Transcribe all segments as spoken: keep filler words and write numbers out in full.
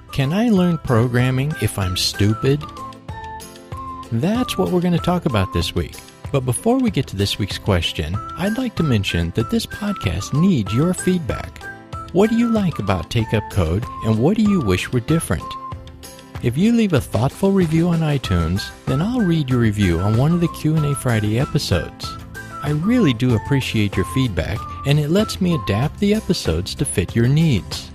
Can I learn programming if I'm stupid? That's what we're going to talk about this week. But before we get to this week's question, I'd like to mention that this podcast needs your feedback. What do you like about Take Up Code, and what do you wish were different? If you leave a thoughtful review on iTunes, then I'll read your review on one of the Q and A Friday episodes. I really do appreciate your feedback, and it lets me adapt the episodes to fit your needs.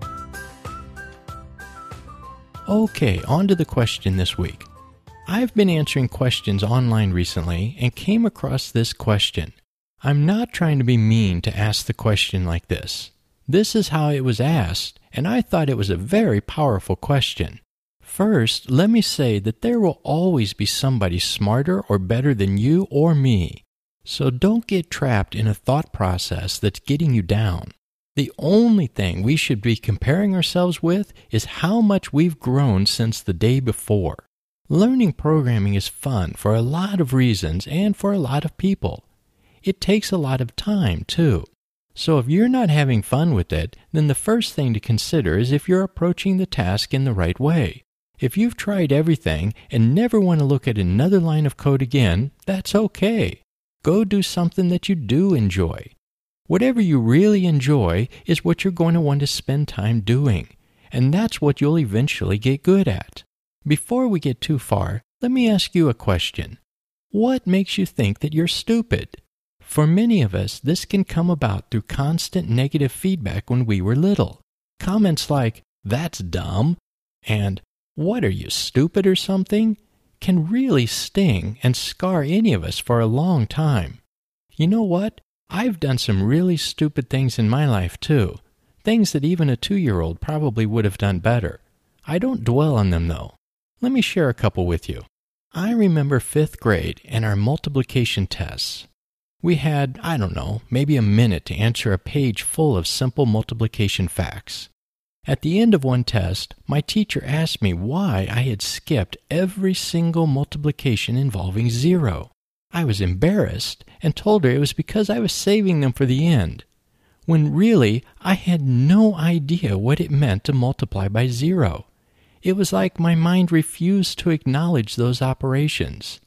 Okay, on to the question this week. I've been answering questions online recently and came across this question. I'm not trying to be mean to ask the question like this. This is how it was asked, and I thought it was a very powerful question. First, let me say that there will always be somebody smarter or better than you or me. So don't get trapped in a thought process that's getting you down. The only thing we should be comparing ourselves with is how much we've grown since the day before. Learning programming is fun for a lot of reasons and for a lot of people. It takes a lot of time, too. So if you're not having fun with it, then the first thing to consider is if you're approaching the task in the right way. If you've tried everything and never want to look at another line of code again, that's okay. Go do something that you do enjoy. Whatever you really enjoy is what you're going to want to spend time doing, and that's what you'll eventually get good at. Before we get too far, let me ask you a question. What makes you think that you're stupid? For many of us, this can come about through constant negative feedback when we were little. Comments like, "That's dumb," and "What are you, stupid or something?" can really sting and scar any of us for a long time. You know what? I've done some really stupid things in my life too. Things that even a two-year-old probably would have done better. I don't dwell on them though. Let me share a couple with you. I remember fifth grade and our multiplication tests. We had, I don't know, maybe a minute to answer a page full of simple multiplication facts. At the end of one test, my teacher asked me why I had skipped every single multiplication involving zero. I was embarrassed and told her it was because I was saving them for the end, when really I had no idea what it meant to multiply by zero. It was like my mind refused to acknowledge those operations.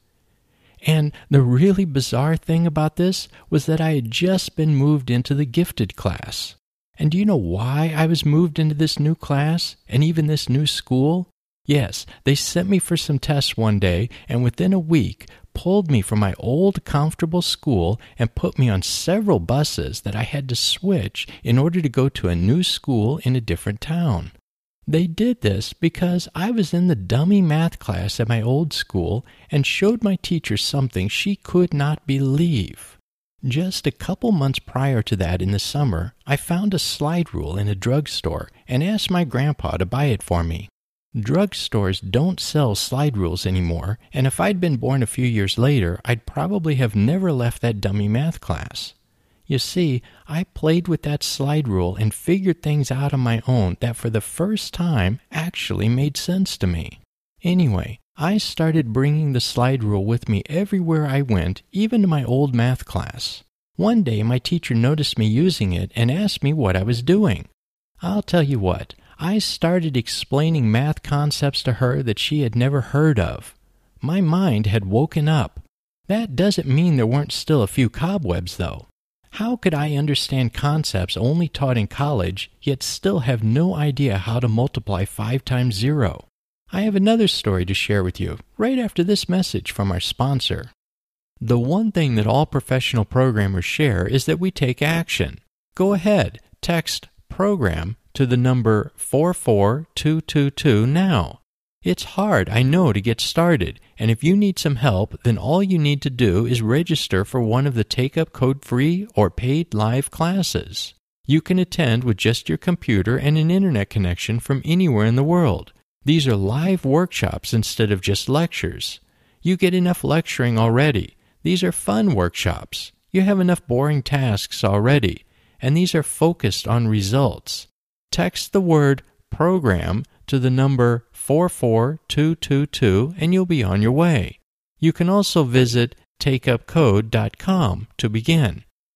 And the really bizarre thing about this was that I had just been moved into the gifted class. And do you know why I was moved into this new class and even this new school? Yes, they sent me for some tests one day and within a week pulled me from my old comfortable school and put me on several buses that I had to switch in order to go to a new school in a different town. They did this because I was in the dummy math class at my old school and showed my teacher something she could not believe. Just a couple months prior to that in the summer, I found a slide rule in a drugstore and asked my grandpa to buy it for me. Drugstores don't sell slide rules anymore, and if I'd been born a few years later, I'd probably have never left that dummy math class. You see, I played with that slide rule and figured things out on my own that for the first time actually made sense to me. Anyway, I started bringing the slide rule with me everywhere I went, even to my old math class. One day, my teacher noticed me using it and asked me what I was doing. I'll tell you what, I started explaining math concepts to her that she had never heard of. My mind had woken up. That doesn't mean there weren't still a few cobwebs, though. How could I understand concepts only taught in college, yet still have no idea how to multiply five times zero? I have another story to share with you right after this message from our sponsor. The one thing that all professional programmers share is that we take action. Go ahead, text PROGRAM to the number four four two two two now. It's hard, I know, to get started, and if you need some help, then all you need to do is register for one of the Take Up Code free or paid live classes. You can attend with just your computer and an internet connection from anywhere in the world. These are live workshops instead of just lectures. You get enough lecturing already. These are fun workshops. You have enough boring tasks already, and these are focused on results. Text the word PROGRAM to the number four four two two two and you'll be on your way. You can also visit take up code dot com to begin.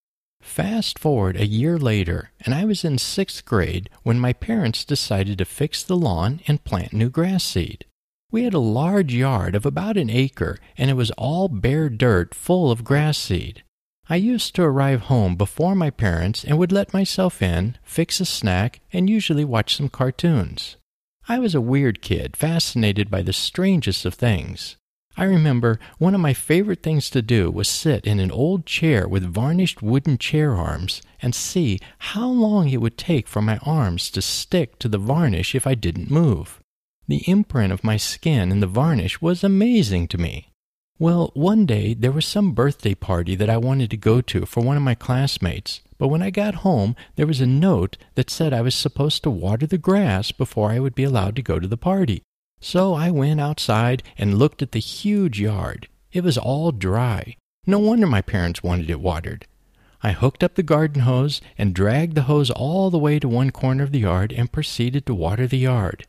Fast forward a year later, and I was in sixth grade when my parents decided to fix the lawn and plant new grass seed. We had a large yard of about an acre, and it was all bare dirt full of grass seed. I used to arrive home before my parents and would let myself in, fix a snack, and usually watch some cartoons. I was a weird kid, fascinated by the strangest of things. I remember one of my favorite things to do was sit in an old chair with varnished wooden chair arms and see how long it would take for my arms to stick to the varnish if I didn't move. The imprint of my skin in the varnish was amazing to me. Well, one day there was some birthday party that I wanted to go to for one of my classmates, but when I got home there was a note that said I was supposed to water the grass before I would be allowed to go to the party. So I went outside and looked at the huge yard. It was all dry. No wonder my parents wanted it watered. I hooked up the garden hose and dragged the hose all the way to one corner of the yard and proceeded to water the yard.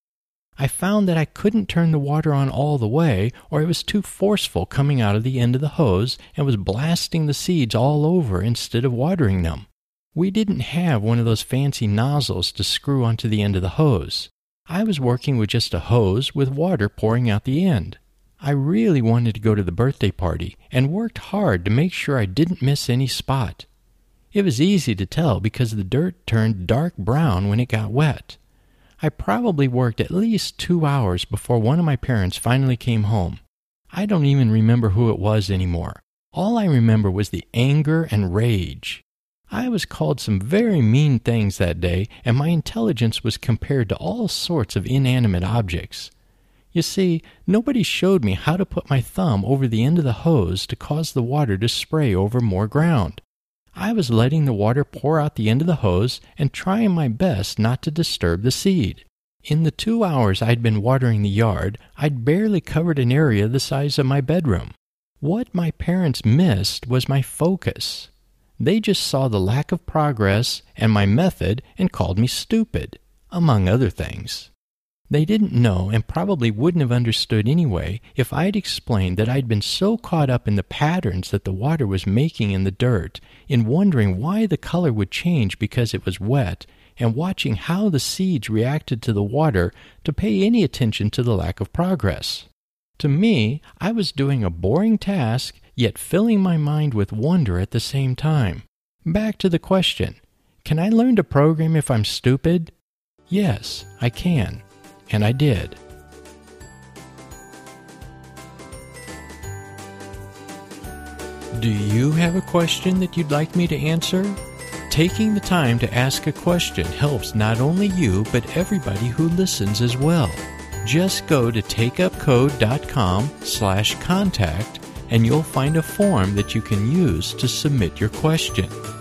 I found that I couldn't turn the water on all the way, or it was too forceful coming out of the end of the hose and was blasting the seeds all over instead of watering them. We didn't have one of those fancy nozzles to screw onto the end of the hose. I was working with just a hose with water pouring out the end. I really wanted to go to the birthday party and worked hard to make sure I didn't miss any spot. It was easy to tell because the dirt turned dark brown when it got wet. I probably worked at least two hours before one of my parents finally came home. I don't even remember who it was anymore. All I remember was the anger and rage. I was called some very mean things that day, and my intelligence was compared to all sorts of inanimate objects. You see, nobody showed me how to put my thumb over the end of the hose to cause the water to spray over more ground. I was letting the water pour out the end of the hose and trying my best not to disturb the seed. In the two hours I'd been watering the yard, I'd barely covered an area the size of my bedroom. What my parents missed was my focus. They just saw the lack of progress and my method and called me stupid, among other things. They didn't know and probably wouldn't have understood anyway if I'd explained that I'd been so caught up in the patterns that the water was making in the dirt, in wondering why the color would change because it was wet, and watching how the seeds reacted to the water to pay any attention to the lack of progress. To me, I was doing a boring task, yet filling my mind with wonder at the same time. Back to the question, can I learn to program if I'm stupid? Yes, I can. And I did. Do you have a question that you'd like me to answer? Taking the time to ask a question helps not only you, but everybody who listens as well. Just go to takeupcode.com slash contact and you'll find a form that you can use to submit your question.